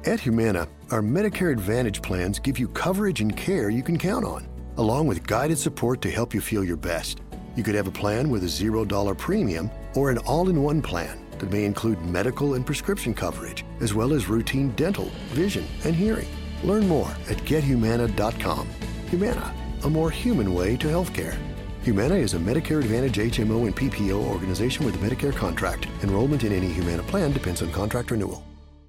At Humana, our Medicare Advantage plans give you coverage and care you can count on, along with guided support to help you feel your best. You could have a plan with a $0 premium or an all-in-one plan that may include medical and prescription coverage, as well as routine dental, vision, and hearing. Learn more at gethumana.com. Humana, a more human way to healthcare. Humana is a Medicare Advantage HMO and PPO organization with a Medicare contract. Enrollment in any Humana plan depends on contract renewal.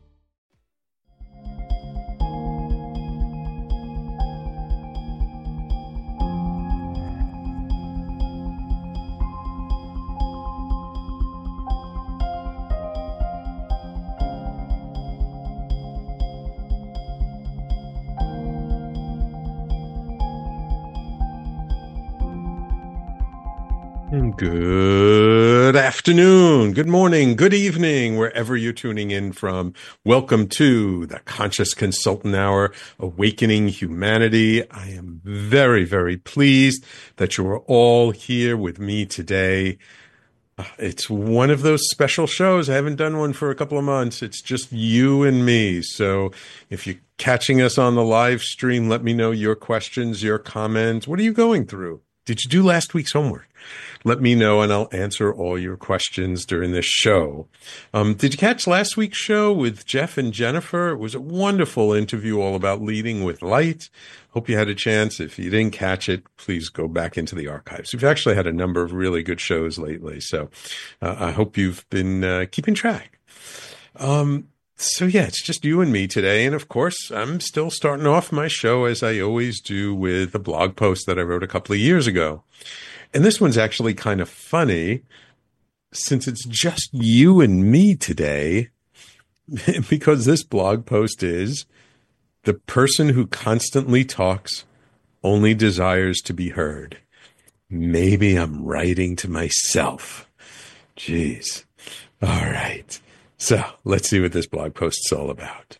Good afternoon, good morning, good evening, wherever you're tuning in from. Welcome to the Conscious Consultant Hour, Awakening Humanity. I am very, very pleased that you are all here with me today. It's one of those special shows. I haven't done one for a couple of months. It's just you and me. So if you're catching us on the live stream, let me know your questions, your comments. What are you going through? Did you do last week's homework? Let me know and I'll answer all your questions during this show. Did you catch last week's show with Jeff and Jennifer? It was a wonderful interview all about leading with light. Hope you had a chance. If you didn't catch it, please go back into the archives. We've actually had a number of really good shows lately, so I hope you've been keeping track. So yeah, it's just you and me today. And of course, I'm still starting off my show as I always do with a blog post that I wrote a couple of years ago. And this one's actually kind of funny since it's just you and me today, because this blog post is, the person who constantly talks only desires to be heard. Maybe I'm writing to myself. Jeez. All right. So let's see what this blog post is all about.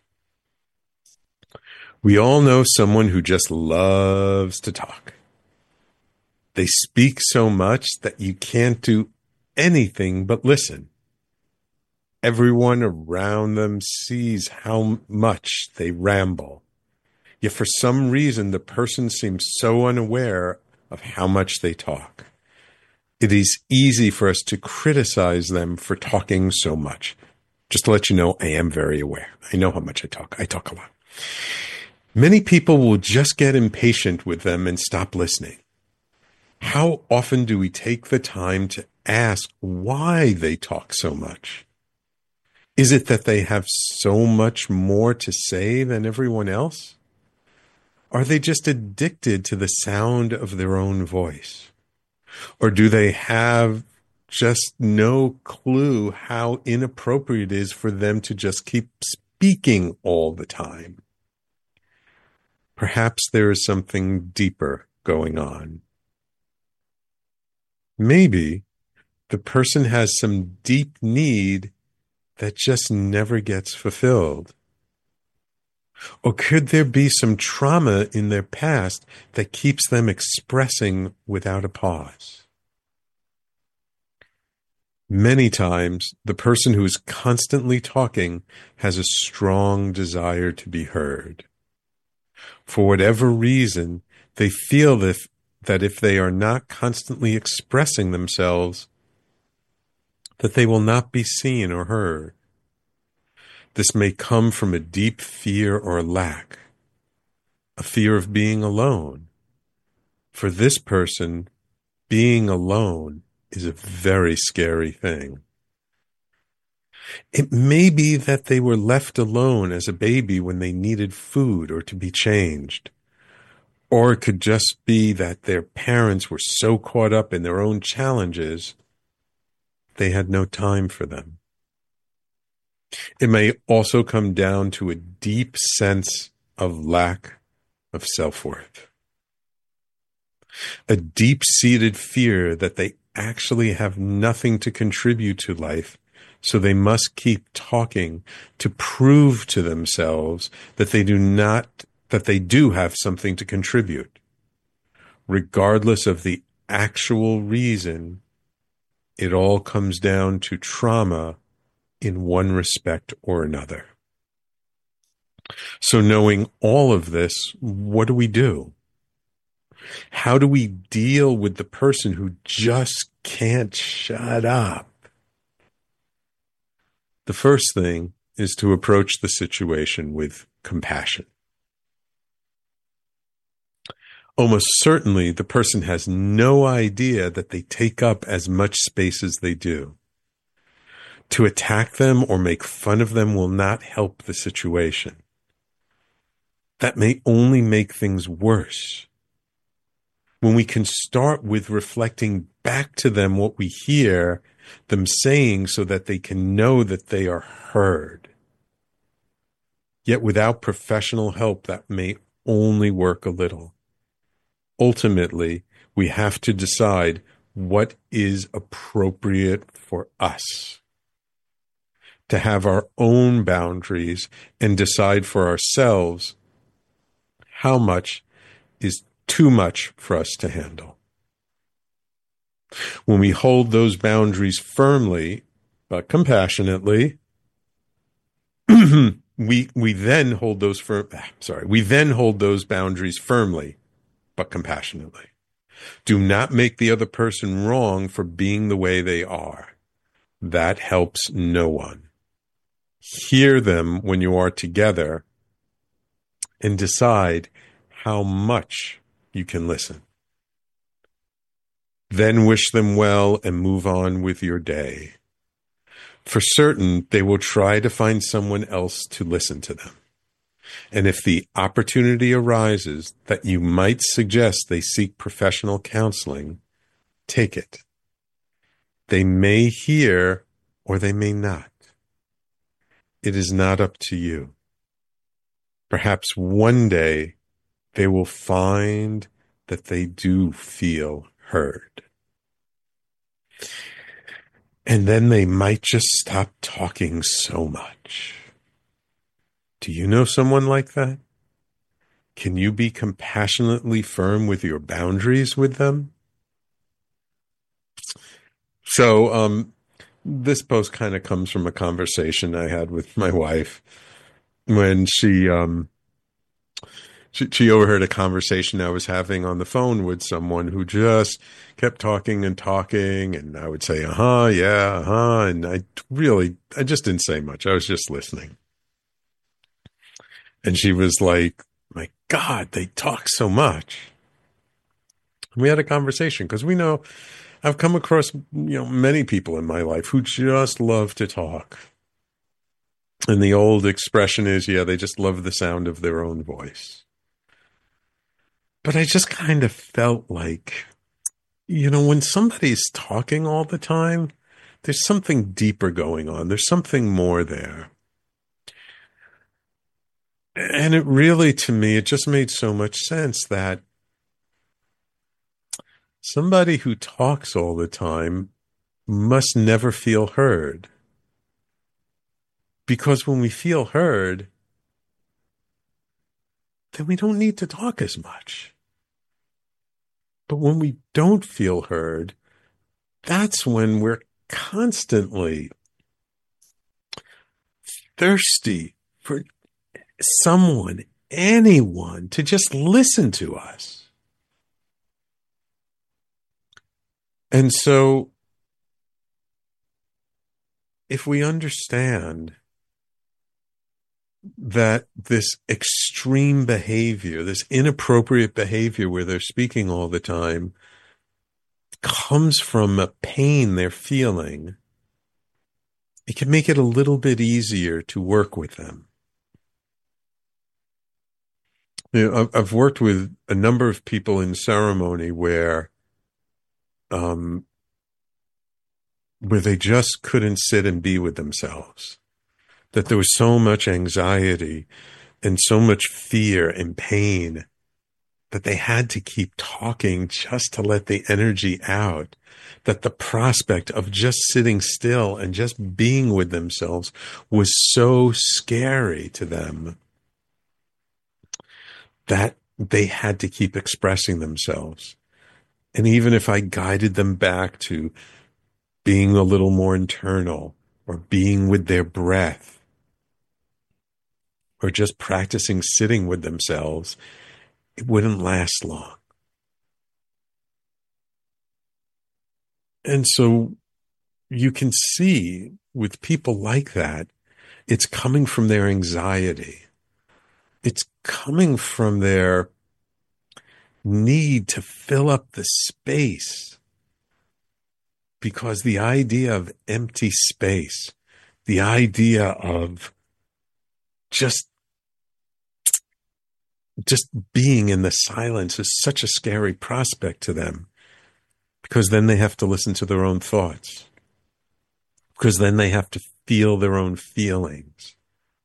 We all know someone who just loves to talk. They speak so much that you can't do anything but listen. Everyone around them sees how much they ramble. Yet for some reason, the person seems so unaware of how much they talk. It is easy for us to criticize them for talking so much. Just to let you know, I am very aware. I know how much I talk. I talk a lot. Many people will just get impatient with them and stop listening. How often do we take the time to ask why they talk so much? Is it that they have so much more to say than everyone else? Are they just addicted to the sound of their own voice? Or do they have just no clue how inappropriate it is for them to just keep speaking all the time? Perhaps there is something deeper going on. Maybe the person has some deep need that just never gets fulfilled. Or could there be some trauma in their past that keeps them expressing without a pause? Many times, the person who is constantly talking has a strong desire to be heard. For whatever reason, they feel that if they are not constantly expressing themselves, that they will not be seen or heard. This may come from a deep fear or lack, a fear of being alone. For this person, being alone is a very scary thing. It may be that they were left alone as a baby when they needed food or to be changed. Or it could just be that their parents were so caught up in their own challenges, they had no time for them. It may also come down to a deep sense of lack of self-worth. A deep-seated fear that they actually have nothing to contribute to life, so they must keep talking to prove to themselves that they do have something to contribute. Regardless of the actual reason, it all comes down to trauma in one respect or another. So knowing all of this, what do we do? How do we deal with the person who just can't shut up? The first thing is to approach the situation with compassion. Almost certainly, the person has no idea that they take up as much space as they do. To attack them or make fun of them will not help the situation. That may only make things worse. When we can start with reflecting back to them what we hear them saying so that they can know that they are heard. Yet without professional help, that may only work a little. Ultimately, we have to decide what is appropriate for us. To have our own boundaries and decide for ourselves how much is too much for us to handle. When we hold those boundaries firmly but compassionately, we then hold those boundaries firmly but compassionately. Do not make the other person wrong for being the way they are. That helps no one. Hear them when you are together and decide how much you can listen. Then wish them well and move on with your day. For certain, they will try to find someone else to listen to them. And if the opportunity arises that you might suggest they seek professional counseling, take it. They may hear or they may not. It is not up to you. Perhaps one day they will find that they do feel heard. And then they might just stop talking so much. Do you know someone like that? Can you be compassionately firm with your boundaries with them? So this post kind of comes from a conversation I had with my wife when she overheard a conversation I was having on the phone with someone who just kept talking and talking, and I would say, yeah, and I just didn't say much. I was just listening. And she was like, my God, they talk so much. We had a conversation because we know I've come across, many people in my life who just love to talk. And the old expression is, they just love the sound of their own voice. But I just kind of felt like, when somebody's talking all the time, there's something deeper going on. There's something more there. And it really, to me, it just made so much sense that somebody who talks all the time must never feel heard. Because when we feel heard, then we don't need to talk as much. But when we don't feel heard, that's when we're constantly thirsty for someone, anyone, to just listen to us. And so, if we understand that this extreme behavior, this inappropriate behavior where they're speaking all the time, comes from a pain they're feeling, it can make it a little bit easier to work with them. I've worked with a number of people in ceremony where they just couldn't sit and be with themselves. That there was so much anxiety and so much fear and pain that they had to keep talking just to let the energy out. That the prospect of just sitting still and just being with themselves was so scary to them that they had to keep expressing themselves. And even if I guided them back to being a little more internal or being with their breath, or just practicing sitting with themselves, it wouldn't last long. And so you can see with people like that, it's coming from their anxiety. It's coming from their need to fill up the space, because the idea of empty space, the idea of just being in the silence is such a scary prospect to them, because then they have to listen to their own thoughts, because then they have to feel their own feelings.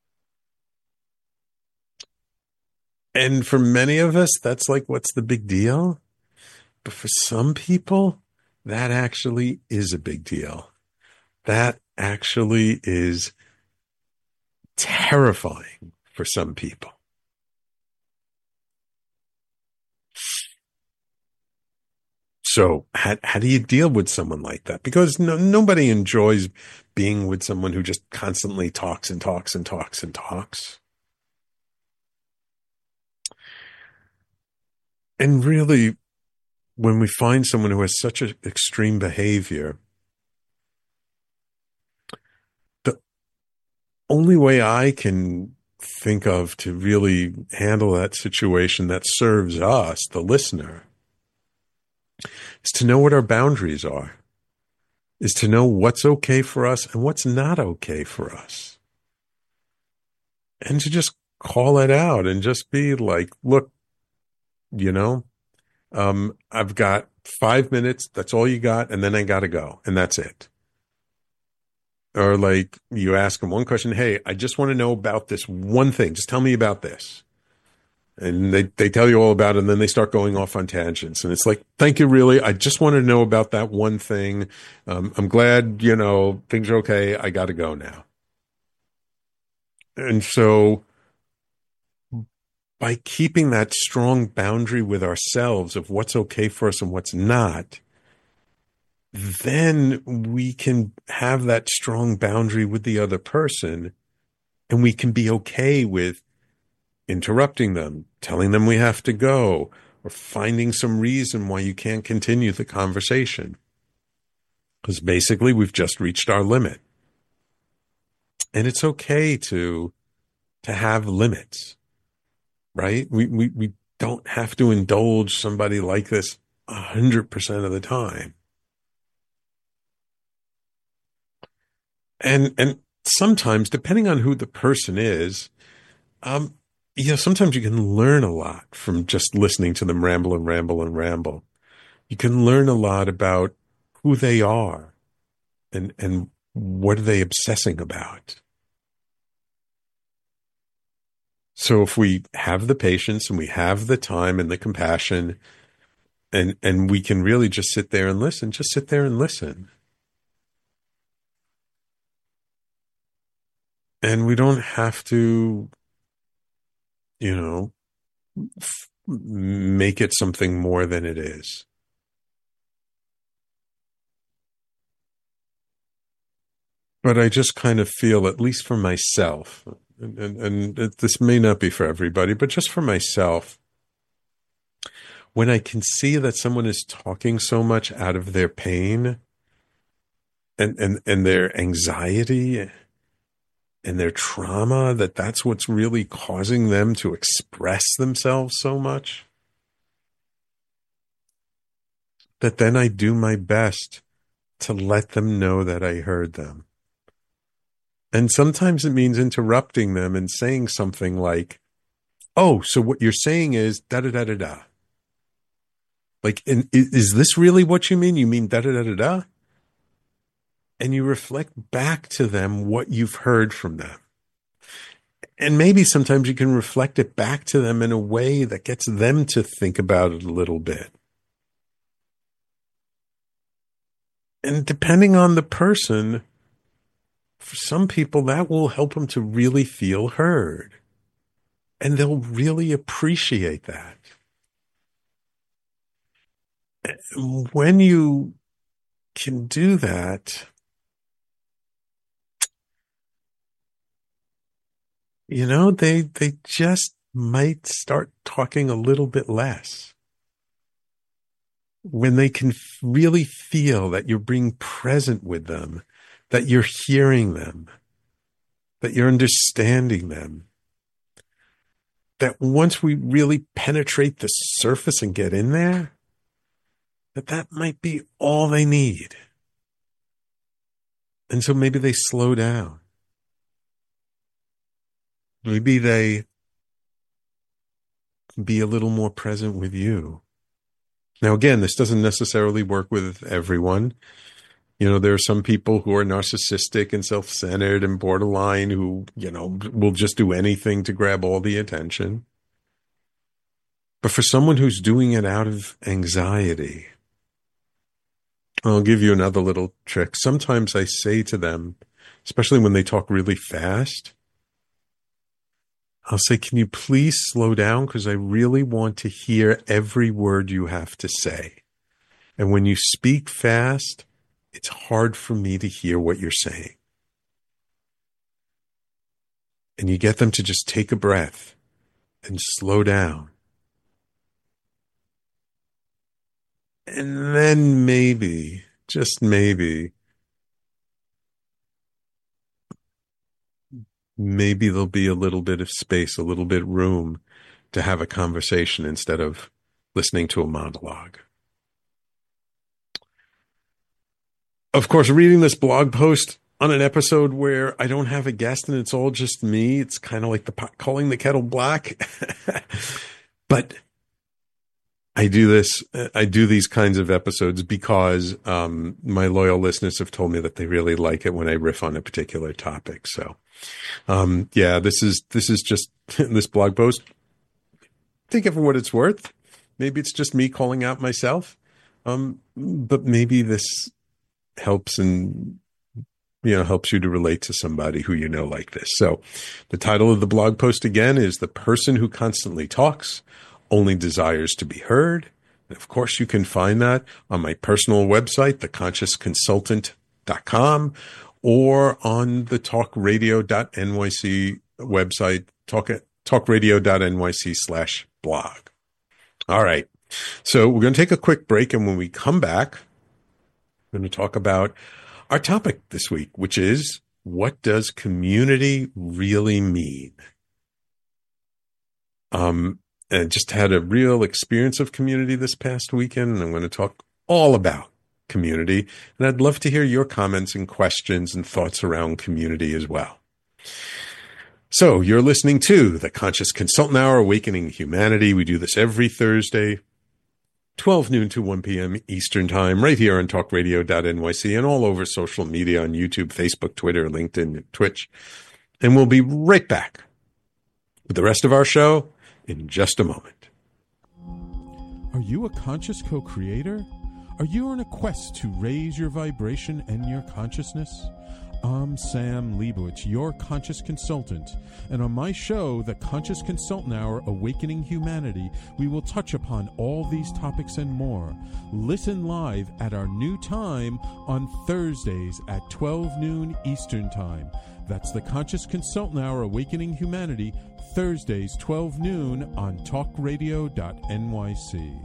And for many of us, that's like, what's the big deal? But for some people, that actually is a big deal. That actually is terrifying for some people. So how do you deal with someone like that? Because nobody enjoys being with someone who just constantly talks and talks and talks and talks. And really, when we find someone who has such an extreme behavior, the only way I can think of to really handle that situation that serves us, the listener, is to know what our boundaries are, is to know what's okay for us and what's not okay for us. And to just call it out and just be like, look, you know, I've got 5 minutes. That's all you got. And then I got to go. And that's it. Or like you ask them one question. Hey, I just want to know about this one thing. Just tell me about this. And they tell you all about it. And then they start going off on tangents. And it's like, thank you, really. I just wanted to know about that one thing. I'm glad, things are okay. I got to go now. And so by keeping that strong boundary with ourselves of what's okay for us and what's not, then we can have that strong boundary with the other person, and we can be okay with interrupting them, telling them we have to go, or finding some reason why you can't continue the conversation. Because basically we've just reached our limit. And it's okay to have limits, right? We don't have to indulge somebody like this 100% of the time. And sometimes, depending on who the person is, sometimes you can learn a lot from just listening to them ramble and ramble and ramble. You can learn a lot about who they are and what are they obsessing about. So if we have the patience and we have the time and the compassion, and we can really just sit there and listen, just sit there and listen. And we don't have to, make it something more than it is. But I just kind of feel, at least for myself, and this may not be for everybody, but just for myself, when I can see that someone is talking so much out of their pain and their anxiety and their trauma, that's what's really causing them to express themselves so much, that then I do my best to let them know that I heard them. And sometimes it means interrupting them and saying something like, oh, so what you're saying is da-da-da-da-da. Like, is this really what you mean? You mean da-da-da-da-da? And you reflect back to them what you've heard from them. And maybe sometimes you can reflect it back to them in a way that gets them to think about it a little bit. And depending on the person, for some people, that will help them to really feel heard. And they'll really appreciate that. When you can do that, they just might start talking a little bit less when they can really feel that you're being present with them, that you're hearing them, that you're understanding them. That once we really penetrate the surface and get in there, that might be all they need. And so maybe they slow down. Maybe they be a little more present with you. Now, again, this doesn't necessarily work with everyone. There are some people who are narcissistic and self-centered and borderline who, will just do anything to grab all the attention. But for someone who's doing it out of anxiety, I'll give you another little trick. Sometimes I say to them, especially when they talk really fast, I'll say, can you please slow down? Because I really want to hear every word you have to say. And when you speak fast, it's hard for me to hear what you're saying. And you get them to just take a breath and slow down. And then maybe, just maybe there'll be a little bit of space, a little bit of room to have a conversation instead of listening to a monologue. Of course, reading this blog post on an episode where I don't have a guest and it's all just me, it's kind of like the pot calling the kettle black. But I do these kinds of episodes because my loyal listeners have told me that they really like it when I riff on a particular topic. So, this is just this blog post. Take it for what it's worth. Maybe it's just me calling out myself, but maybe this helps helps you to relate to somebody who like this. So, the title of the blog post again is "The Person Who Constantly Talks Only Desires to Be Heard." And of course, you can find that on my personal website, theconsciousconsultant.com, or on the talkradio.nyc website, talkradio.nyc/blog. All right. So we're going to take a quick break. And when we come back, we're going to talk about our topic this week, which is, what does community really mean? And just had a real experience of community this past weekend. And I'm going to talk all about community. And I'd love to hear your comments and questions and thoughts around community as well. So you're listening to the Conscious Consultant Hour, Awakening Humanity. We do this every Thursday, 12 noon to 1 p.m. Eastern Time, right here on talkradio.nyc and all over social media on YouTube, Facebook, Twitter, LinkedIn, and Twitch. And we'll be right back with the rest of our show in just a moment. Are you a conscious co-creator? Are you on a quest to raise your vibration and your consciousness? I'm Sam Leibowitz, your conscious consultant, and on my show, The Conscious Consultant Hour, Awakening Humanity, we will touch upon all these topics and more. Listen live at our new time on Thursdays at 12 noon Eastern Time. That's The Conscious Consultant Hour, Awakening Humanity, Thursdays, 12 noon on talkradio.nyc.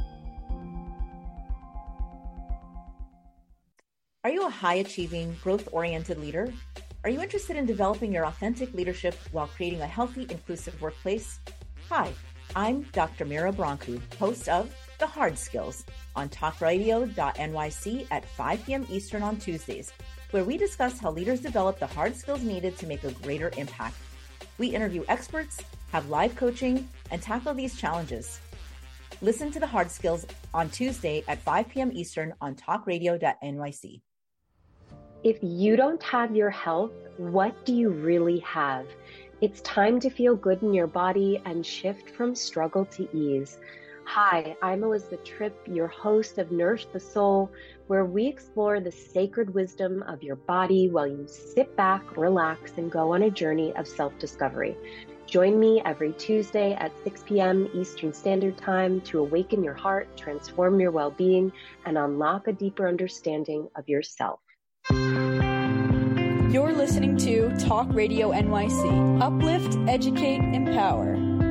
Are you a high-achieving, growth-oriented leader? Are you interested in developing your authentic leadership while creating a healthy, inclusive workplace? Hi, I'm Dr. Mira Brancu, host of The Hard Skills on talkradio.nyc at 5 p.m. Eastern on Tuesdays, where we discuss how leaders develop the hard skills needed to make a greater impact. We interview experts, have live coaching, and tackle these challenges. Listen to The Hard Skills on Tuesday at 5 p.m. Eastern on talkradio.nyc. If you don't have your health, what do you really have? It's time to feel good in your body and shift from struggle to ease. Hi, I'm Elizabeth Tripp, your host of Nourish the Soul, where we explore the sacred wisdom of your body while you sit back, relax, and go on a journey of self-discovery. Join me every Tuesday at 6 p.m. Eastern Standard Time to awaken your heart, transform your well-being, and unlock a deeper understanding of yourself. You're listening to Talk Radio NYC. Uplift, educate, empower.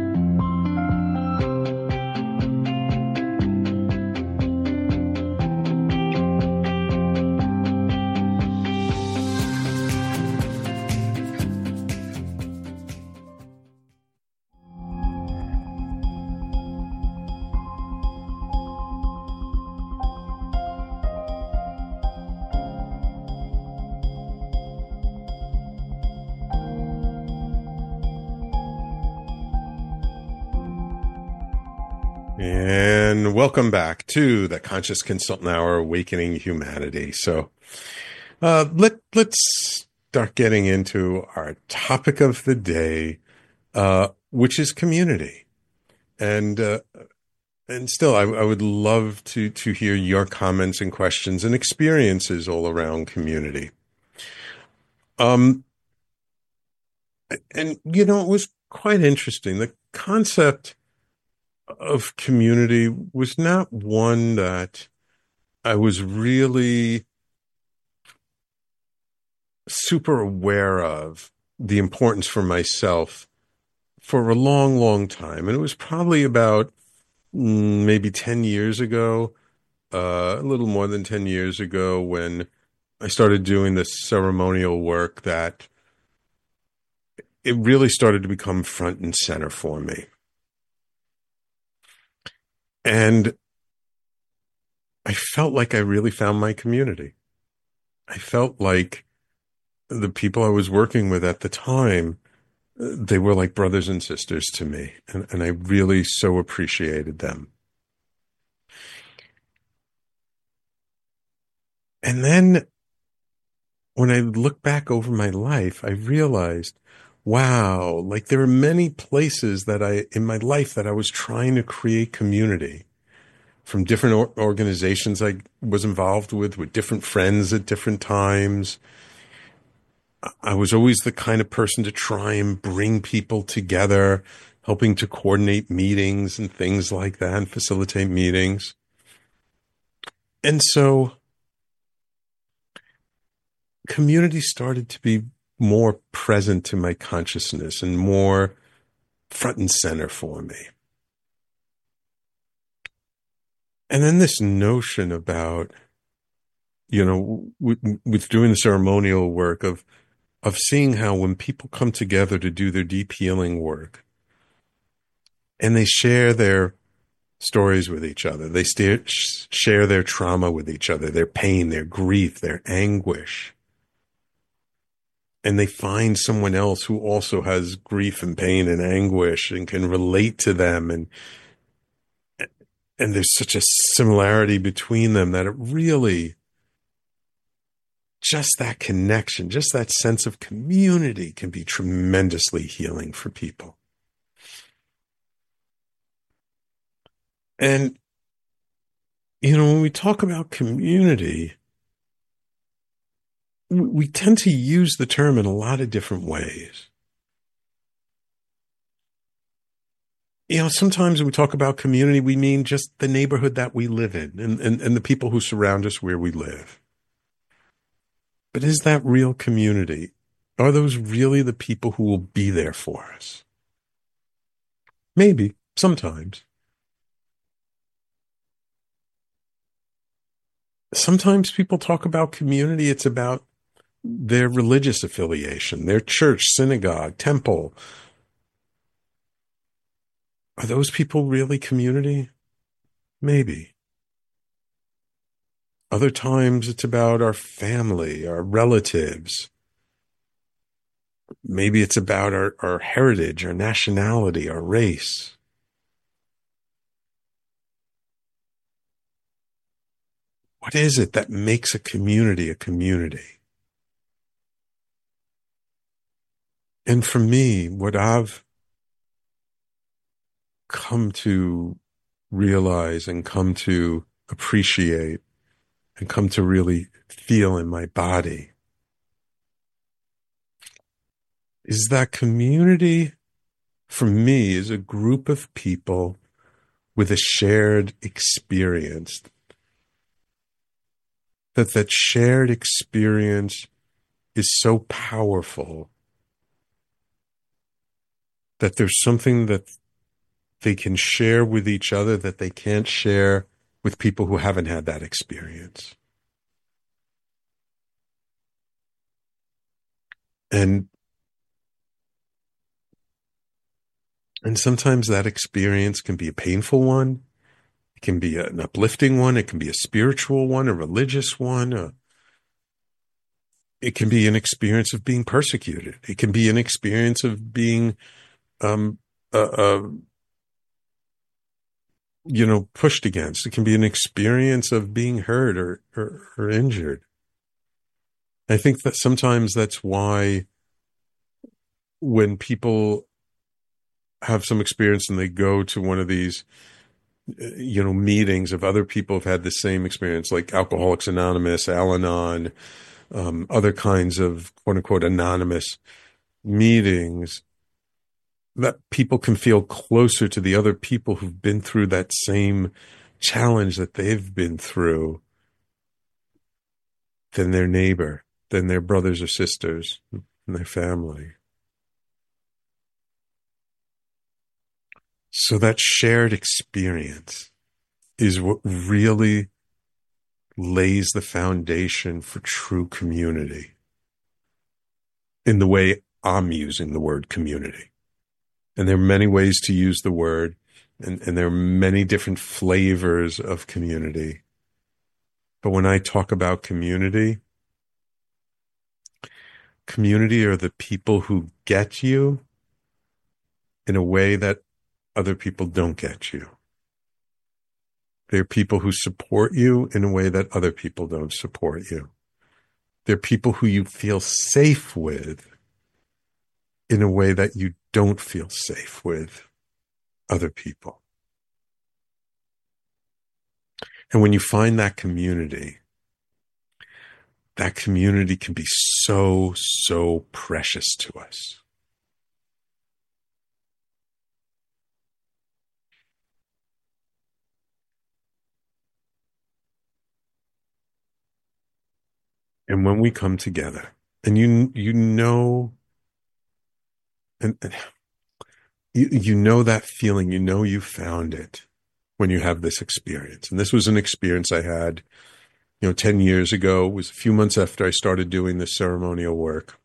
And welcome back to the Conscious Consultant Hour, Awakening Humanity. So let's start getting into our topic of the day, which is community. And still, I would love to hear your comments and questions and experiences all around community. And it was quite interesting. The concept of community was not one that I was really super aware of the importance for myself for a long, long time. And it was probably about maybe 10 years ago, a little more than 10 years ago, when I started doing this ceremonial work, that it really started to become front and center for me. And I felt like I really found my community. I felt like the people I was working with at the time, they were like brothers and sisters to me. And I really so appreciated them. And then when I look back over my life, I realized, wow, like there are many places that in my life that I was trying to create community, from different organizations I was involved with different friends at different times. I was always the kind of person to try and bring people together, helping to coordinate meetings and things like that, and facilitate meetings. And so community started to be more present to my consciousness and more front and center for me. And then this notion about, with doing the ceremonial work of seeing how when people come together to do their deep healing work and they share their stories with each other, they share their trauma with each other, their pain, their grief, their anguish, and they find someone else who also has grief and pain and anguish and can relate to them, and there's such a similarity between them that it really, just that connection, just that sense of community can be tremendously healing for people. And, when we talk about community, we tend to use the term in a lot of different ways. Sometimes when we talk about community, we mean just the neighborhood that we live in and the people who surround us where we live. But is that real community? Are those really the people who will be there for us? Maybe, sometimes. Sometimes people talk about community, it's about their religious affiliation, their church, synagogue, temple. Are those people really community? Maybe. Other times it's about our family, our relatives. Maybe it's about our heritage, our nationality, our race. What is it that makes a community a community? And for me, what I've come to realize and come to appreciate and come to really feel in my body is that community, for me, is a group of people with a shared experience. That shared experience is so powerful that there's something that they can share with each other that they can't share with people who haven't had that experience. And sometimes that experience can be a painful one. It can be an uplifting one. It can be a spiritual one, a religious one. It can be an experience of being persecuted. It can be an experience of being, pushed against. It can be an experience of being hurt or injured. I think that sometimes that's why when people have some experience and they go to one of these, meetings of other people who've had the same experience, like Alcoholics Anonymous, Al-Anon, other kinds of quote unquote anonymous meetings, that people can feel closer to the other people who've been through that same challenge that they've been through than their neighbor, than their brothers or sisters and their family. So that shared experience is what really lays the foundation for true community in the way I'm using the word community. And there are many ways to use the word, and there are many different flavors of community. But when I talk about community are the people who get you in a way that other people don't get you. They're people who support you in a way that other people don't support you. They're people who you feel safe with in a way that you don't feel safe with other people. And when you find that community can be so, so precious to us. And when we come together, and you know that feeling, you found it when you have this experience. And this was an experience I had, 10 years ago. It was a few months after I started doing this ceremonial work.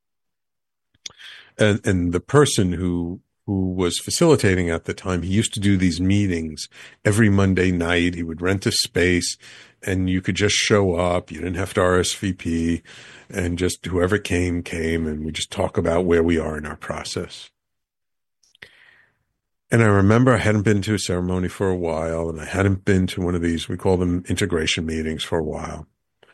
And the person who was facilitating at the time, he used to do these meetings every Monday night. He would rent a space and you could just show up. You didn't have to RSVP, and just whoever came, and we just talk about where we are in our process. And I remember I hadn't been to a ceremony for a while, and I hadn't been to one of these, we call them integration meetings, for a while.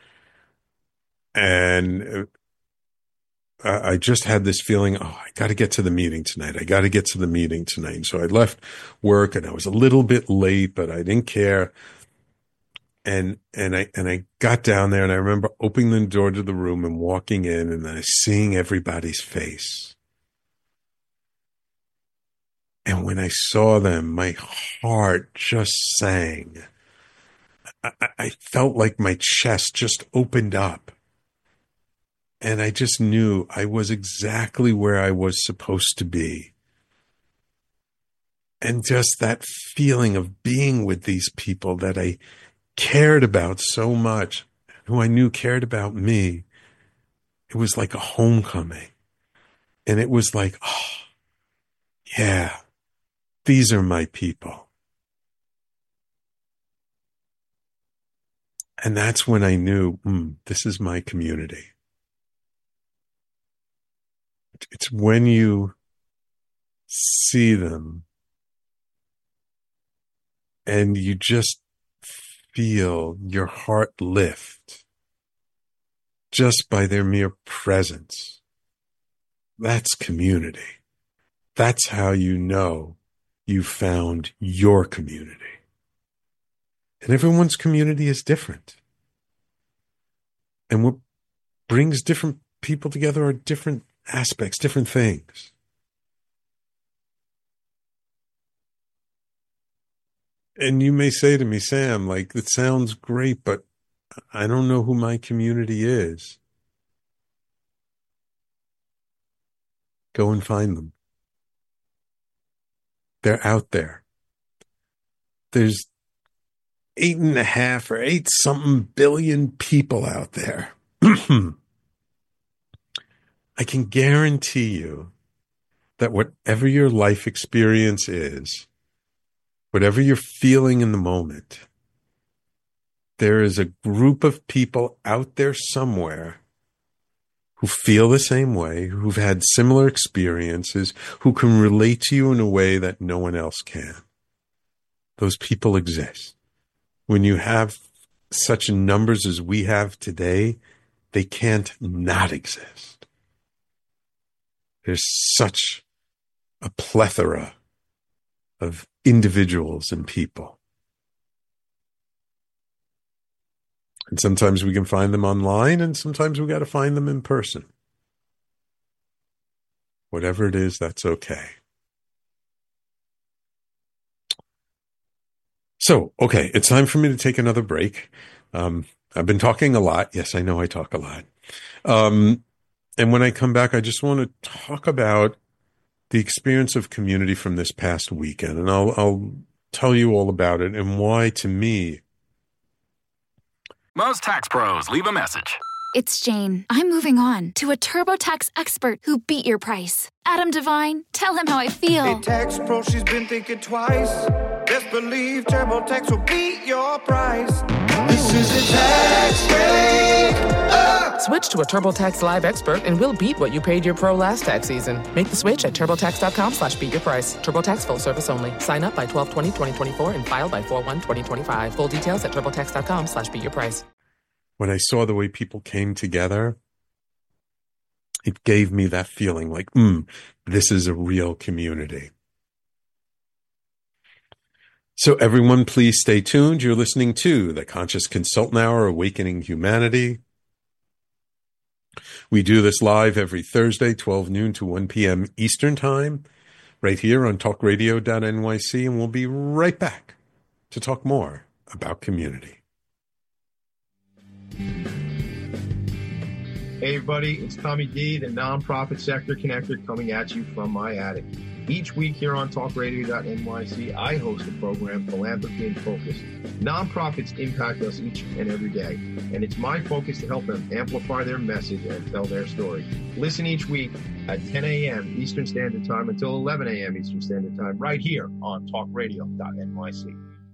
And I just had this feeling, I got to get to the meeting tonight. And so I left work, and I was a little bit late, but I didn't care. And I got down there, and I remember opening the door to the room and walking in, and then seeing everybody's face. And when I saw them, my heart just sang. I felt like my chest just opened up. And I just knew I was exactly where I was supposed to be. And just that feeling of being with these people that I cared about so much, who I knew cared about me, it was like a homecoming. And it was like, yeah, these are my people. And that's when I knew, this is my community. It's when you see them and you just feel your heart lift just by their mere presence. That's community. That's how you know you found your community. And everyone's community is different. And what brings different people together are different aspects, different things. And you may say to me, Sam, like, it sounds great, but I don't know who my community is. Go and find them. They're out there. There's 8.5 or 8-something billion people out there. I can guarantee you that whatever your life experience is, whatever you're feeling in the moment, there is a group of people out there somewhere who feel the same way, who've had similar experiences, who can relate to you in a way that no one else can. Those people exist. When you have such numbers as we have today, they can't not exist. There's such a plethora of individuals and people. And sometimes we can find them online, and sometimes we got to find them in person. Whatever it is, that's okay. So, okay, it's time for me to take another break. I've been talking a lot. Yes, I know I talk a lot. And when I come back, I just want to talk about the experience of community from this past weekend. And I'll tell you all about it and why, to me, Most tax pros leave a message. It's Jane. I'm moving on to a TurboTax expert who beat your price. Adam Devine, tell him how I feel. Hey, tax pro, she's been thinking twice. Best believe TurboTax will beat your price. This is a tax break. Switch to a TurboTax Live expert and we'll beat what you paid your pro last tax season. Make the switch at TurboTax.com/beatyourprice. TurboTax full service only. Sign up by 12/20/2024 and file by 4/1/2025. Full details at TurboTax.com/beatyourprice. when I saw the way people came together, it gave me that feeling like, this is a real community. So everyone, please stay tuned. You're listening to the Conscious Consultant Hour, Awakening Humanity. We do this live every Thursday, 12 noon to 1 p.m. Eastern Time, right here on talkradio.nyc, and we'll be right back to talk more about community. Hey everybody, it's Tommy D, the nonprofit sector connector, coming at you from my attic. Each week here on talkradio.nyc, I host a program, Philanthropy in Focus. Nonprofits impact us each and every day, and it's my focus to help them amplify their message and tell their story. Listen each week at 10 a.m. Eastern Standard Time until 11 a.m. Eastern Standard Time, right here on talkradio.nyc.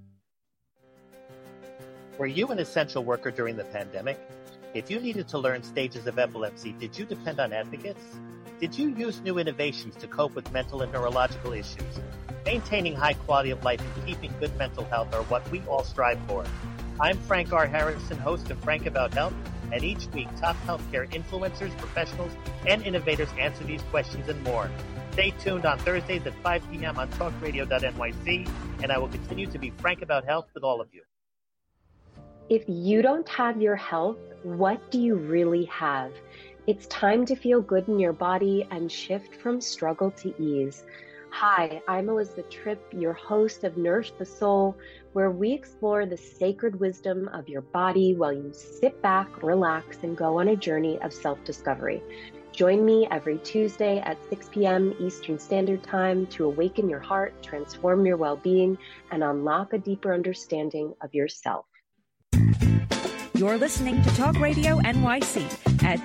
Were you an essential worker during the pandemic? If you needed to learn stages of epilepsy, did you depend on advocates? Did you use new innovations to cope with mental and neurological issues? Maintaining high quality of life and keeping good mental health are what we all strive for. I'm Frank R. Harrison, host of Frank About Health, and each week top healthcare influencers, professionals, and innovators answer these questions and more. Stay tuned on Thursdays at 5 p.m. on talkradio.nyc, and I will continue to be frank about health with all of you. If you don't have your health, what do you really have? It's time to feel good in your body and shift from struggle to ease. Hi, I'm Elizabeth Tripp, your host of Nourish the Soul, where we explore the sacred wisdom of your body while you sit back, relax, and go on a journey of self-discovery. Join me every Tuesday at 6 p.m. Eastern Standard Time to awaken your heart, transform your well-being, and unlock a deeper understanding of yourself. You're listening to Talk Radio NYC at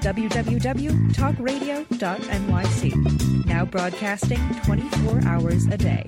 www.talkradio.nyc. Now broadcasting 24 hours a day.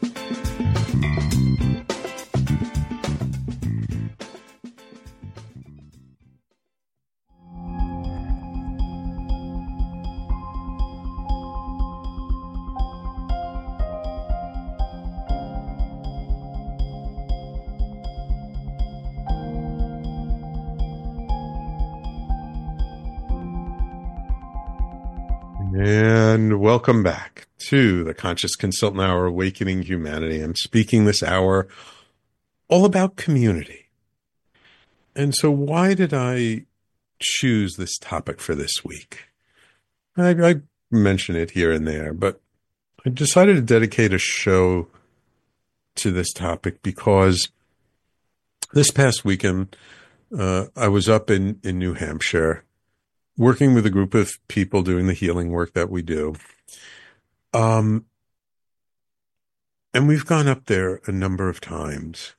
And welcome back to the Conscious Consultant Hour, Awakening Humanity. I'm speaking this hour all about community. And so why did I choose this topic for this week? I mention it here and there, but I decided to dedicate a show to this topic because this past weekend, I was up in New Hampshire working with a group of people doing the healing work that we do. And we've gone up there a number of times.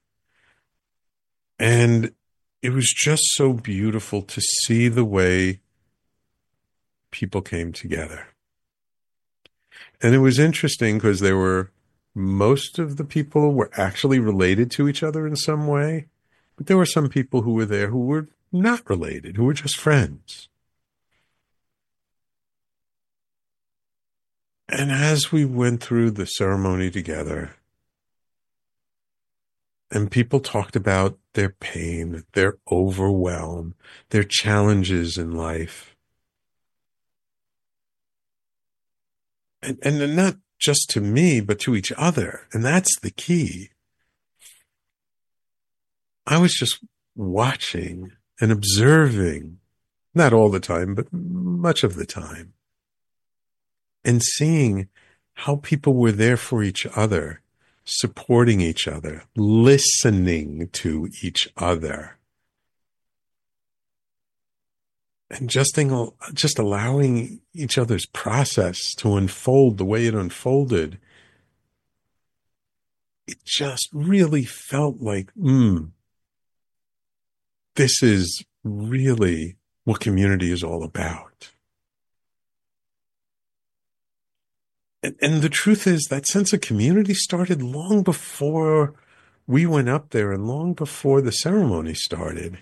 And it was just so beautiful to see the way people came together. And it was interesting because most of the people were actually related to each other in some way, but there were some people who were there who were not related, who were just friends. And as we went through the ceremony together, and people talked about their pain, their overwhelm, their challenges in life, and not just to me, but to each other. And that's the key. I was just watching and observing, not all the time, but much of the time, and seeing how people were there for each other, supporting each other, listening to each other, and just allowing each other's process to unfold the way it unfolded. It just really felt like, this is really what community is all about. And the truth is that sense of community started long before we went up there and long before the ceremony started.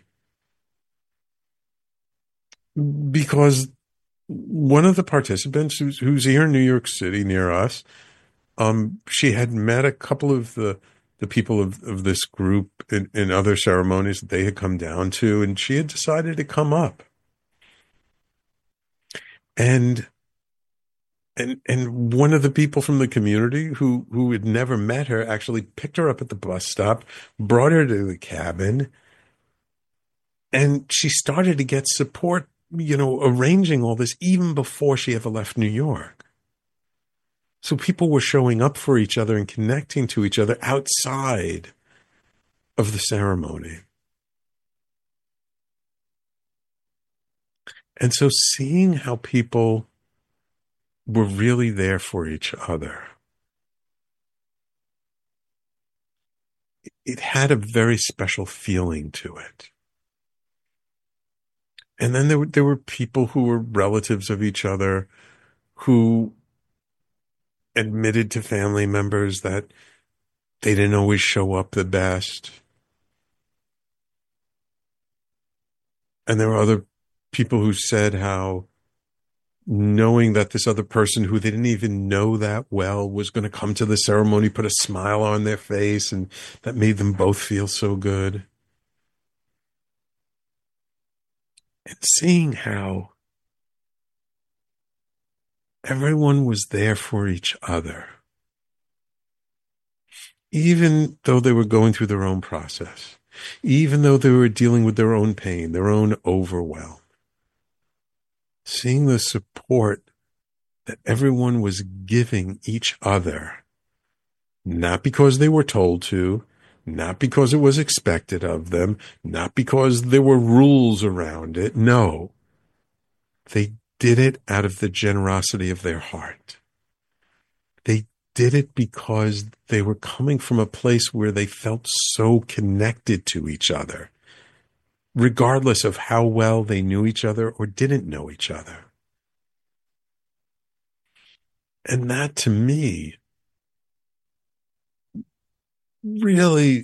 Because one of the participants who's here in New York City near us, she had met a couple of the people of this group in other ceremonies that they had come down to, and she had decided to come up. And one of the people from the community who had never met her actually picked her up at the bus stop, brought her to the cabin, and she started to get support, arranging all this even before she ever left New York. So people were showing up for each other and connecting to each other outside of the ceremony. And so seeing how people were really there for each other, it had a very special feeling to it. And then there were people who were relatives of each other who admitted to family members that they didn't always show up the best. And there were other people who said how knowing that this other person who they didn't even know that well was going to come to the ceremony, put a smile on their face, and that made them both feel so good. And seeing how everyone was there for each other, even though they were going through their own process, even though they were dealing with their own pain, their own overwhelm, seeing the support that everyone was giving each other, not because they were told to, not because it was expected of them, not because there were rules around it. No, they did it out of the generosity of their heart. They did it because they were coming from a place where they felt so connected to each other, regardless of how well they knew each other or didn't know each other. And that, to me, really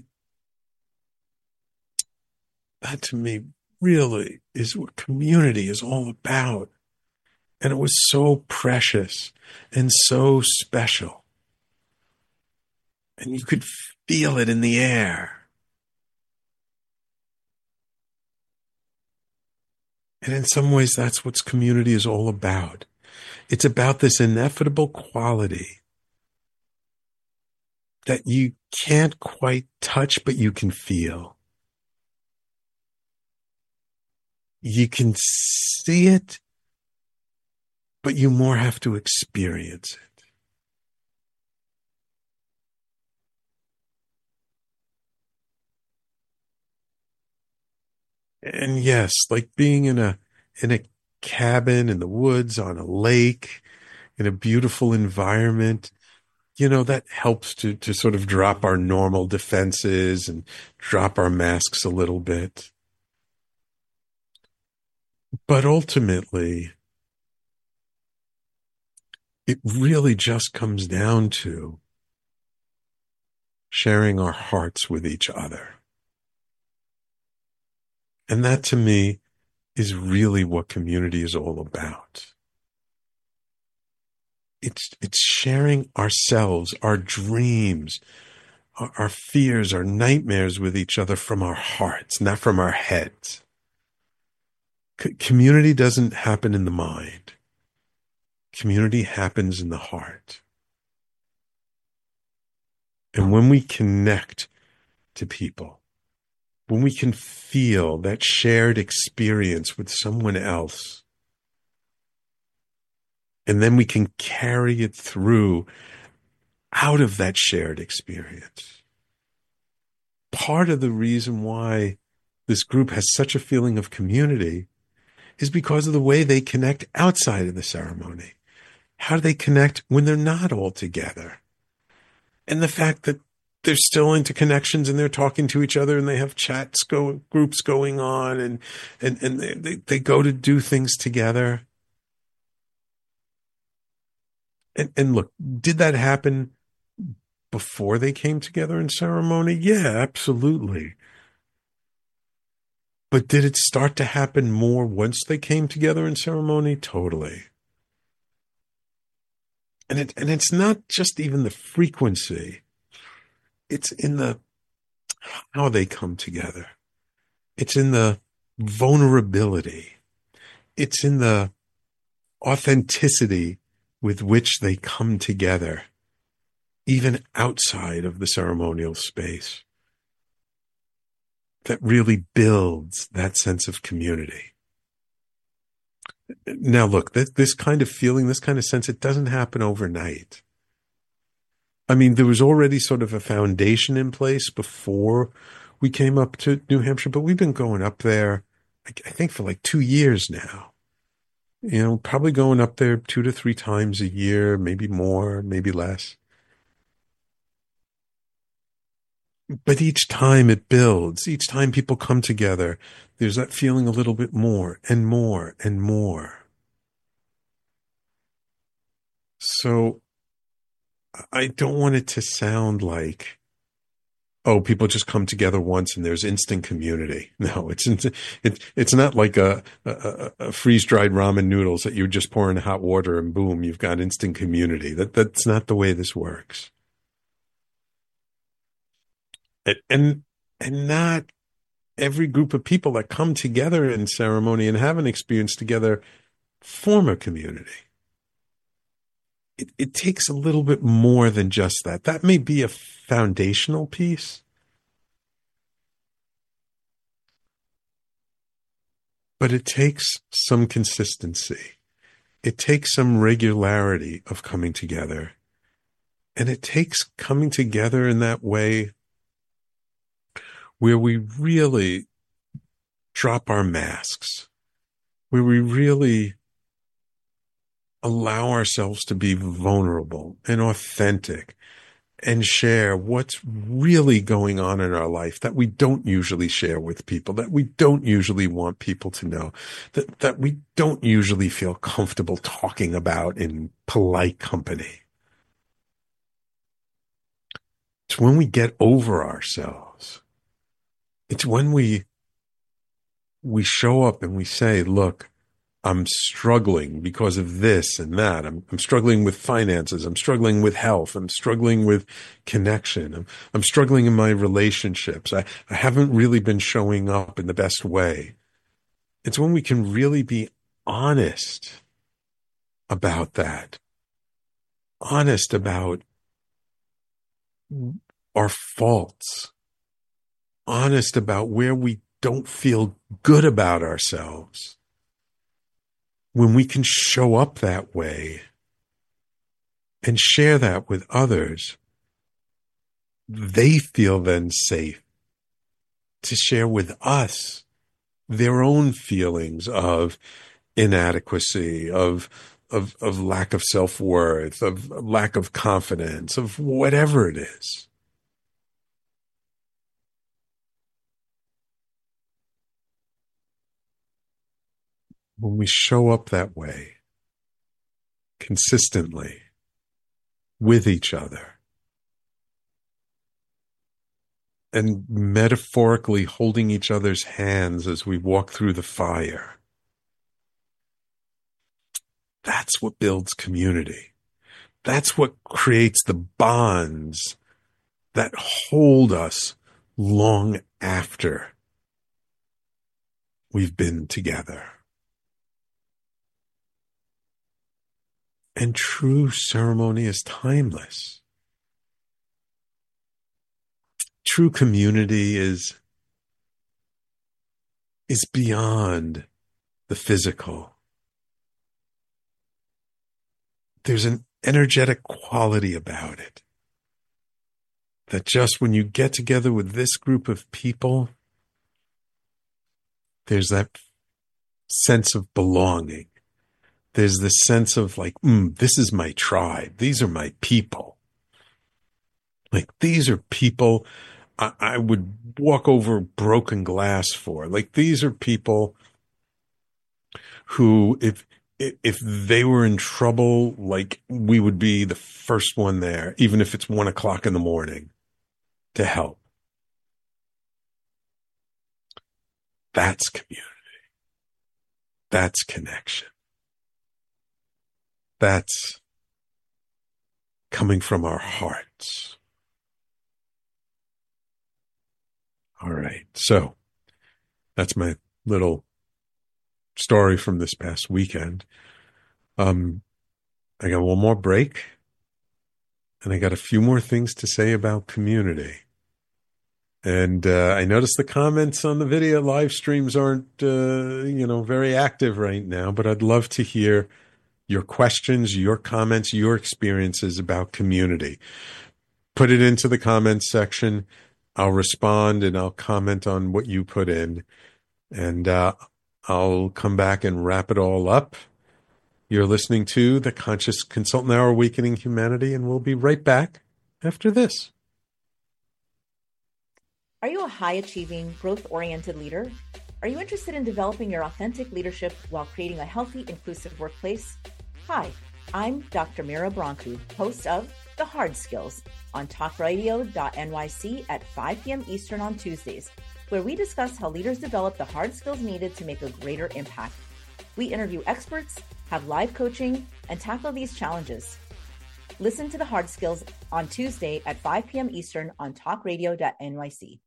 is what community is all about. And it was so precious and so special. And you could feel it in the air. And in some ways, that's what community is all about. It's about this ineffable quality that you can't quite touch, but you can feel. You can see it, but you more have to experience it. And yes, like being in a cabin in the woods on a lake, in a beautiful environment, that helps to sort of drop our normal defenses and drop our masks a little bit. But ultimately, it really just comes down to sharing our hearts with each other. And that, to me, is really what community is all about. It's sharing ourselves, our dreams, our fears, our nightmares with each other from our hearts, not from our heads. Community doesn't happen in the mind. Community happens in the heart. And when we connect to people, when we can feel that shared experience with someone else, and then we can carry it through out of that shared experience. Part of the reason why this group has such a feeling of community is because of the way they connect outside of the ceremony. How do they connect when they're not all together? And the fact that there's still interconnections and they're talking to each other and they have groups going on and they go to do things together. And look, did that happen before they came together in ceremony? Yeah, absolutely. But did it start to happen more once they came together in ceremony? Totally. And it's not just even the frequency. It's in the how they come together. It's in the vulnerability. It's in the authenticity with which they come together, even outside of the ceremonial space, that really builds that sense of community. Now, look, this kind of feeling, this kind of sense, it doesn't happen overnight. I mean, there was already sort of a foundation in place before we came up to New Hampshire, but we've been going up there, I think, for like 2 years now. Probably going up there 2 to 3 times a year, maybe more, maybe less. But each time it builds, each time people come together, there's that feeling a little bit more and more and more. So I don't want it to sound like, oh, people just come together once and there's instant community. No, it's not like a freeze-dried ramen noodles that you just pour in hot water and boom, you've got instant community. That's not the way this works. And not every group of people that come together in ceremony and have an experience together form a community. It takes a little bit more than just that. That may be a foundational piece. But it takes some consistency. It takes some regularity of coming together. And it takes coming together in that way where we really drop our masks, where we really allow ourselves to be vulnerable and authentic and share what's really going on in our life that we don't usually share with people, that we don't usually want people to know, that we don't usually feel comfortable talking about in polite company. It's when we get over ourselves. It's when we show up and we say, look, I'm struggling because of this and that. I'm struggling with finances. I'm struggling with health. I'm struggling with connection. I'm struggling in my relationships. I haven't really been showing up in the best way. It's when we can really be honest about that. Honest about our faults. Honest about where we don't feel good about ourselves. When we can show up that way and share that with others, they feel then safe to share with us their own feelings of inadequacy, of of lack of self-worth, of lack of confidence, of whatever it is. When we show up that way, consistently, with each other, and metaphorically holding each other's hands as we walk through the fire, that's what builds community. That's what creates the bonds that hold us long after we've been together. And true ceremony is timeless. True community is beyond the physical. There's an energetic quality about it that just when you get together with this group of people, there's that sense of belonging. There's this sense of like, this is my tribe. These are my people. Like, these are people I would walk over broken glass for. Like, these are people who, if they were in trouble, like, we would be the first one there, even if it's 1 o'clock in the morning, to help. That's community. That's connection. That's coming from our hearts. All right. So that's my little story from this past weekend. I got one more break, and I got a few more things to say about community. And I noticed the comments on the video live streams aren't, very active right now, but I'd love to hear your questions, your comments, your experiences about community. Put it into the comments section. I'll respond and I'll comment on what you put in. And I'll come back and wrap it all up. You're listening to the Conscious Consultant Hour, Awakening Humanity, and we'll be right back after this. Are you a high-achieving, growth-oriented leader? Are you interested in developing your authentic leadership while creating a healthy, inclusive workplace? Hi, I'm Dr. Mira Brancu, host of The Hard Skills on talkradio.nyc at 5 p.m. Eastern on Tuesdays, where we discuss how leaders develop the hard skills needed to make a greater impact. We interview experts, have live coaching, and tackle these challenges. Listen to The Hard Skills on Tuesday at 5 p.m. Eastern on talkradio.nyc.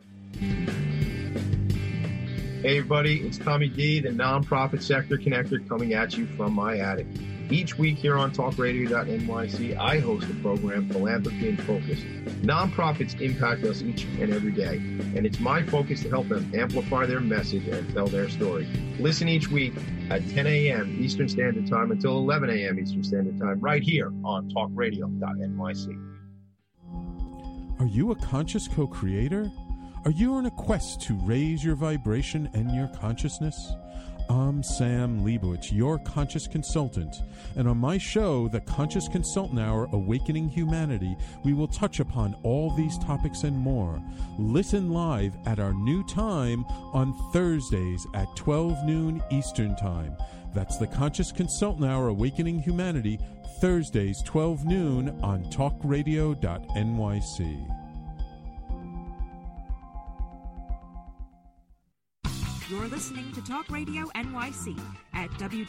Hey everybody, it's Tommy D, the nonprofit sector connector, coming at you from my attic. Each week here on talkradio.nyc, I host a program, Philanthropy in Focus. Nonprofits impact us each and every day, and it's my focus to help them amplify their message and tell their story. Listen each week at 10 a.m. Eastern Standard Time until 11 a.m. Eastern Standard Time, right here on talkradio.nyc. Are you a conscious co-creator? Are you on a quest to raise your vibration and your consciousness? I'm Sam Leibowitz, your conscious consultant, and on my show, The Conscious Consultant Hour, Awakening Humanity, we will touch upon all these topics and more. Listen live at our new time on Thursdays at 12 noon Eastern Time. That's The Conscious Consultant Hour, Awakening Humanity, Thursdays, 12 noon on talkradio.nyc. You're listening to Talk Radio NYC at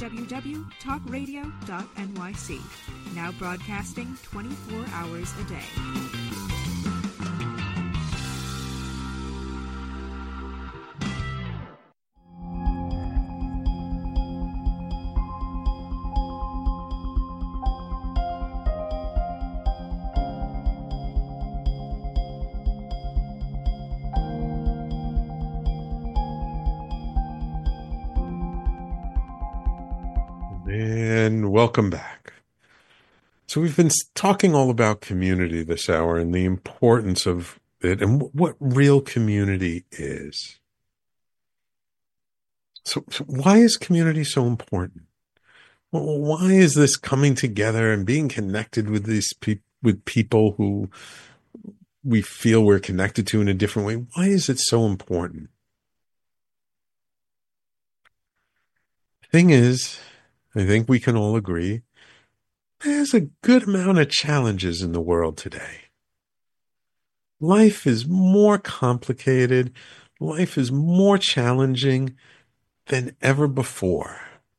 www.talkradio.nyc. Now broadcasting 24 hours a day. And welcome back. So we've been talking all about community this hour and the importance of it and what real community is. So why is community so important? Why is this coming together and being connected with these with people who we feel we're connected to in a different way? Why is it so important? Thing is, I think we can all agree, there's a good amount of challenges in the world today. Life is more complicated. Life is more challenging than ever before.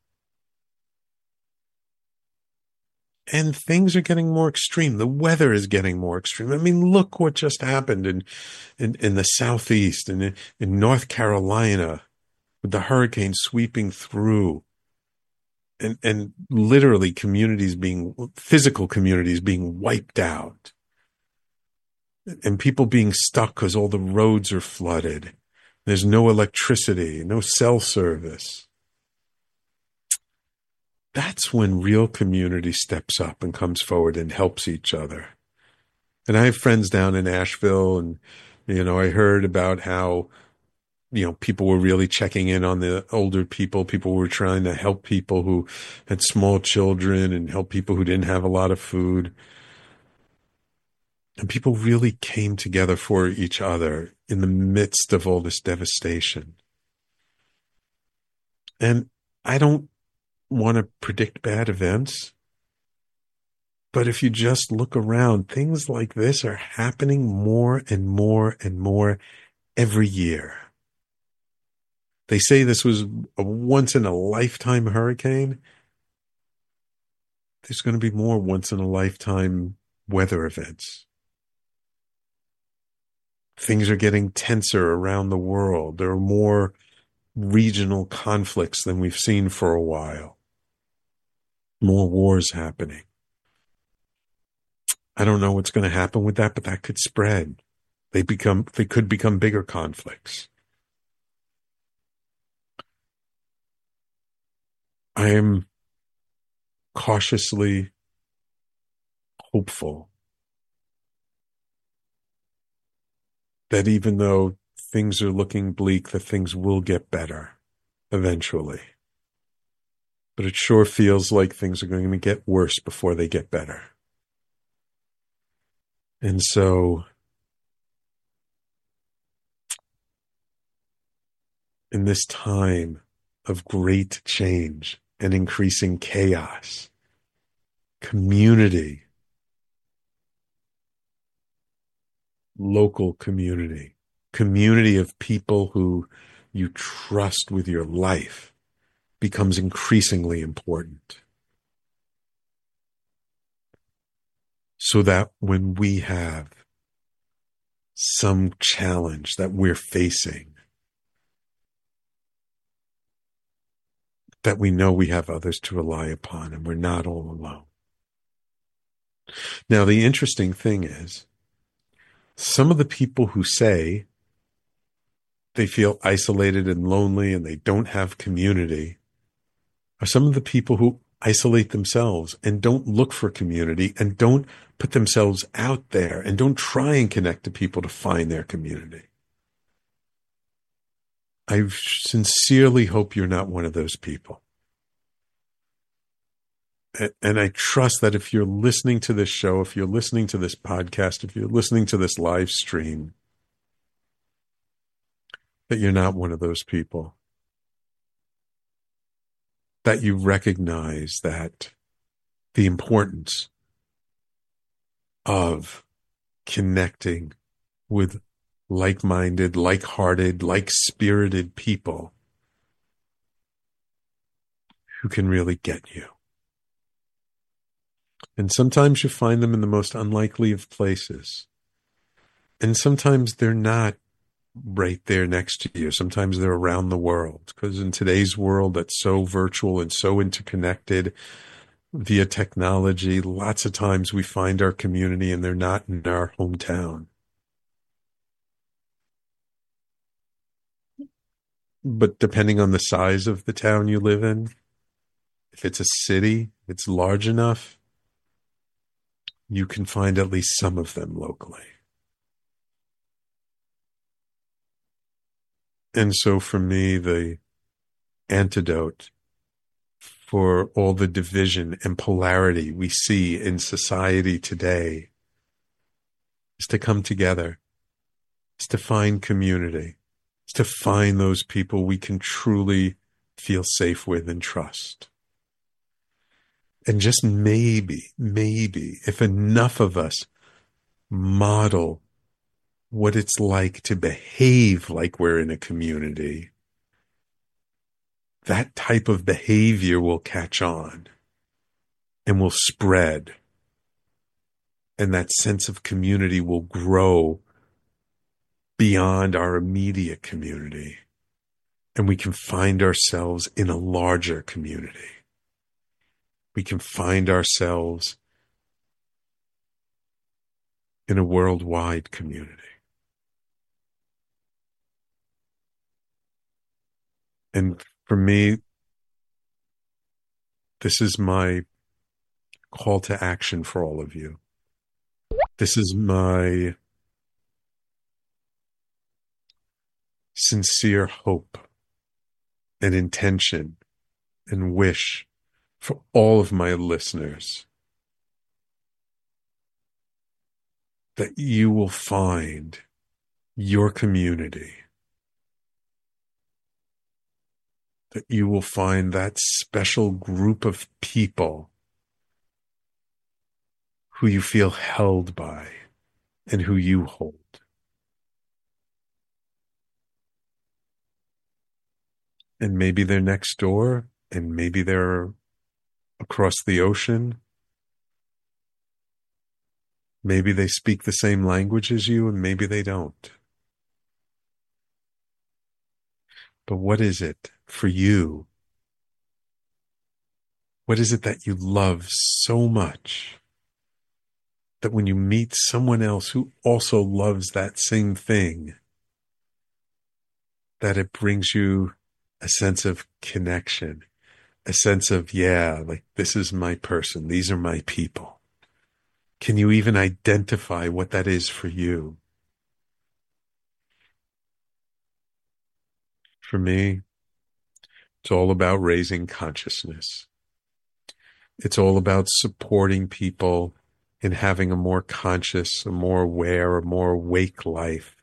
And things are getting more extreme. The weather is getting more extreme. I mean, look what just happened in the Southeast and in North Carolina with the hurricane sweeping through and literally physical communities being wiped out and people being stuck because all the roads are flooded. There's no electricity, no cell service. That's when real community steps up and comes forward and helps each other. And I have friends down in Asheville, and, I heard about how, people were really checking in on the older people. People were trying to help people who had small children and help people who didn't have a lot of food. And people really came together for each other in the midst of all this devastation. And I don't want to predict bad events, but if you just look around, things like this are happening more and more and more every year. They say this was a once-in-a-lifetime hurricane. There's going to be more once-in-a-lifetime weather events. Things are getting tenser around the world. There are more regional conflicts than we've seen for a while. More wars happening. I don't know what's going to happen with that, but that could spread. They could become bigger conflicts. I am cautiously hopeful that even though things are looking bleak, that things will get better eventually. But it sure feels like things are going to get worse before they get better. And so, in this time of great change and increasing chaos, community, local community of people who you trust with your life becomes increasingly important. So that when we have some challenge that we're facing, that we know we have others to rely upon and we're not all alone. Now, the interesting thing is, some of the people who say they feel isolated and lonely and they don't have community are some of the people who isolate themselves and don't look for community and don't put themselves out there and don't try and connect to people to find their community. I sincerely hope you're not one of those people. And I trust that if you're listening to this show, if you're listening to this podcast, if you're listening to this live stream, that you're not one of those people. That you recognize that the importance of connecting with like-minded, like-hearted, like-spirited people who can really get you. And sometimes you find them in the most unlikely of places. And sometimes they're not right there next to you. Sometimes they're around the world. Because in today's world that's so virtual and so interconnected via technology, lots of times we find our community and they're not in our hometown. But depending on the size of the town you live in, if it's a city, it's large enough, you can find at least some of them locally. And so for me, the antidote for all the division and polarity we see in society today is to come together, is to find community, is to find those people we can truly feel safe with and trust. And just maybe, if enough of us model what it's like to behave like we're in a community, that type of behavior will catch on and will spread. And that sense of community will grow beyond our immediate community. And we can find ourselves in a larger community. We can find ourselves in a worldwide community. And for me, this is my call to action for all of you. This is my sincere hope and intention and wish for all of my listeners, that you will find your community, that you will find that special group of people who you feel held by and who you hold. And maybe they're next door, and maybe they're across the ocean. Maybe they speak the same language as you, and maybe they don't. But what is it for you? What is it that you love so much that when you meet someone else who also loves that same thing, that it brings you a sense of connection, a sense of, yeah, like this is my person, these are my people. Can you even identify what that is for you? For me, it's all about raising consciousness. It's all about supporting people in having a more conscious, a more aware, a more awake life.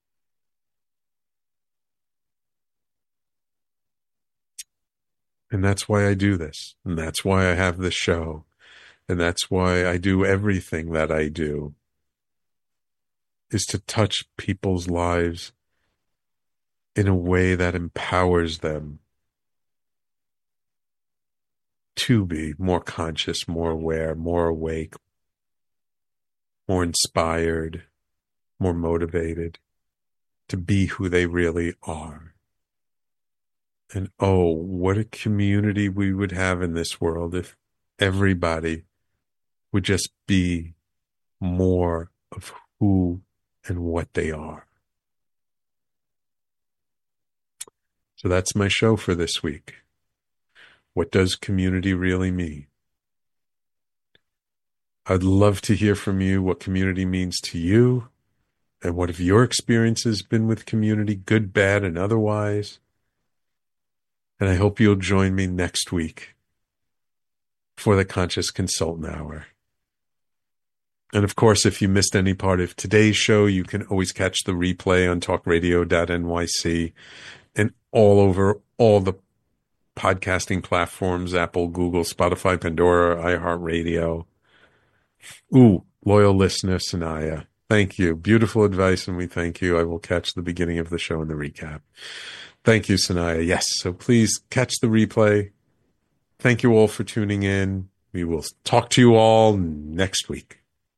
And that's why I do this. And that's why I have this show. And that's why I do everything that I do, is to touch people's lives in a way that empowers them to be more conscious, more aware, more awake, more inspired, more motivated to be who they really are. And oh, what a community we would have in this world if everybody would just be more of who and what they are. So that's my show for this week. What does community really mean? I'd love to hear from you what community means to you, and what have your experiences been with community, good, bad, and otherwise. And I hope you'll join me next week for the Conscious Consultant Hour. And of course, if you missed any part of today's show, you can always catch the replay on talkradio.nyc and all over all the podcasting platforms, Apple, Google, Spotify, Pandora, iHeartRadio. Ooh, loyal listener, Sanaya. Thank you. Beautiful advice, and we thank you. I will catch the beginning of the show in the recap. Thank you, Sanaya. Yes, so please catch the replay. Thank you all for tuning in. We will talk to you all next week.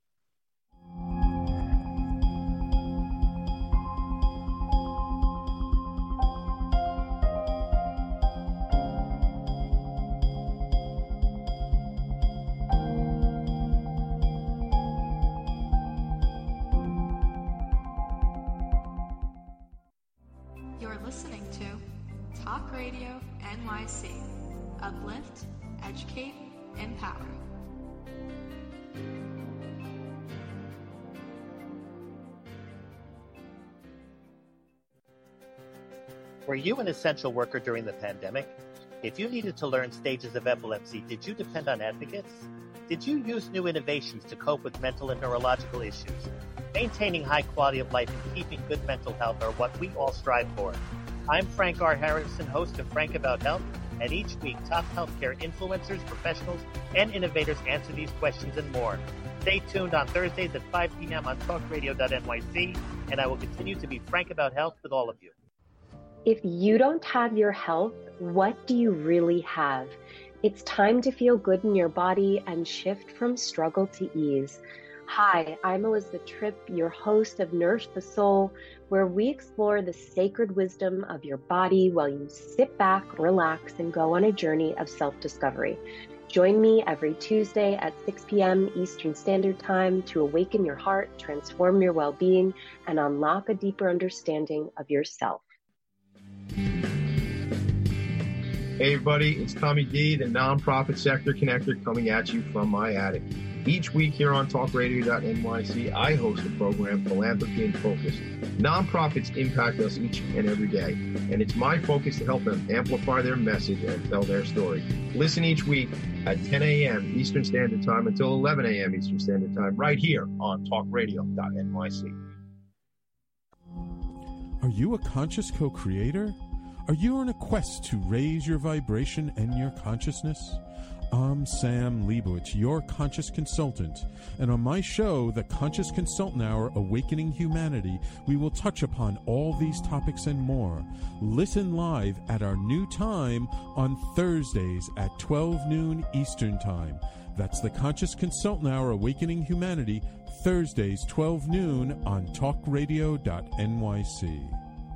You're listening to Talk Radio NYC. Uplift, educate, empower. Were you an essential worker during the pandemic? If you needed to learn stages of epilepsy, did you depend on advocates? Did you use new innovations to cope with mental and neurological issues? Maintaining high quality of life and keeping good mental health are what we all strive for. I'm Frank R. Harrison, host of Frank About Health, and each week top healthcare influencers, professionals, and innovators answer these questions and more. Stay tuned on Thursdays at 5 p.m. on talkradio.nyc, and I will continue to be frank about health with all of you. If you don't have your health, what do you really have? It's time to feel good in your body and shift from struggle to ease. Hi, I'm Elizabeth Tripp, your host of Nourish the Soul, where we explore the sacred wisdom of your body while you sit back, relax, and go on a journey of self-discovery. Join me every Tuesday at 6 p.m. Eastern Standard Time to awaken your heart, transform your well-being, and unlock a deeper understanding of yourself. Hey everybody, it's Tommy D, the nonprofit sector connector, coming at you from my attic. Each week here on talkradio.nyc, I host a program, Philanthropy in Focus. Nonprofits impact us each and every day, and it's my focus to help them amplify their message and tell their story. Listen each week at 10 a.m. Eastern Standard Time until 11 a.m. Eastern Standard Time, right here on talkradio.nyc. Are you a conscious co-creator? Are you on a quest to raise your vibration and your consciousness? I'm Sam Leibowitz, your conscious consultant, and on my show, The Conscious Consultant Hour, Awakening Humanity, we will touch upon all these topics and more. Listen live at our new time on Thursdays at 12 noon Eastern Time. That's The Conscious Consultant Hour, Awakening Humanity, Thursdays, 12 noon on talkradio.nyc.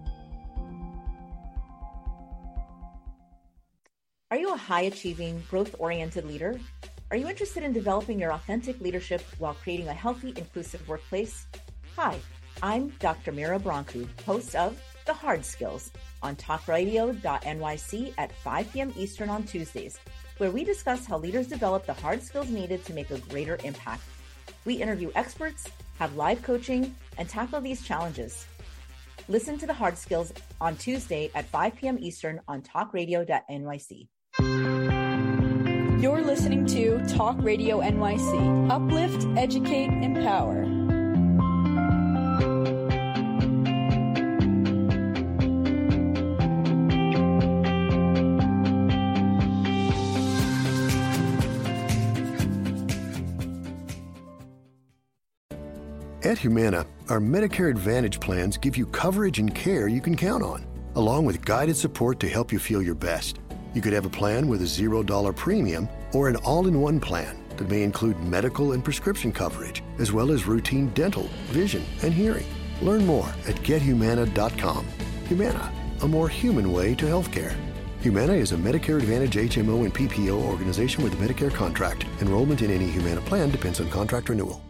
Are you a high-achieving, growth-oriented leader? Are you interested in developing your authentic leadership while creating a healthy, inclusive workplace? Hi, I'm Dr. Mira Brancu, host of The Hard Skills on talkradio.nyc at 5 p.m. Eastern on Tuesdays, where we discuss how leaders develop the hard skills needed to make a greater impact. We interview experts, have live coaching, and tackle these challenges. Listen to The Hard Skills on Tuesday at 5 p.m. Eastern on talkradio.nyc. You're listening to Talk Radio NYC. Uplift, educate, empower. At Humana, our Medicare Advantage plans give you coverage and care you can count on, along with guided support to help you feel your best. You could have a plan with a $0 premium or an all-in-one plan that may include medical and prescription coverage, as well as routine dental, vision, and hearing. Learn more at gethumana.com. Humana, a more human way to healthcare. Humana is a Medicare Advantage HMO and PPO organization with a Medicare contract. Enrollment in any Humana plan depends on contract renewal.